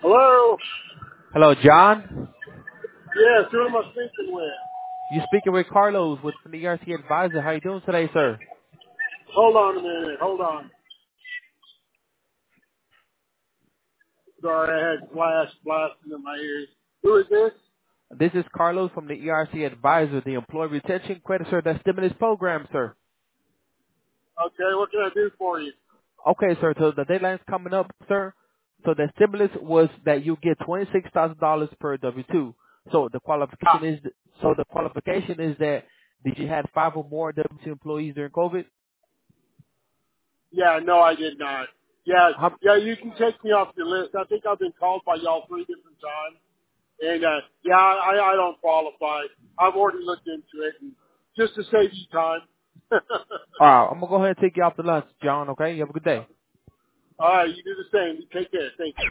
Hello? Hello, John. Yes, who am I speaking with? You speaking with Carlos with the ERC Advisor. How you doing today, sir? Hold on a minute. Hold on. Sorry, I had flash blasting in my ears. Who is this? This is Carlos from the ERC Advisor, the Employee Retention Credit Sir, that stimulus program, sir. Okay, what can I do for you? Okay, sir. So the deadline's coming up, sir. So the stimulus was that you get $26,000 per W-2. So the Ah, qualification is that did you have 5 or more W-2 employees during COVID? yeah, no, I did not. Yeah, How, yeah, you can take me off your list. I think I've been called by y'all 3 different times. And, yeah, I don't qualify. I've already looked into it. And just to save you time. all right, I'm gonna go ahead and take you off the lunch, John. Okay, you have a good day. All right, you do the same. You take care. Thank you.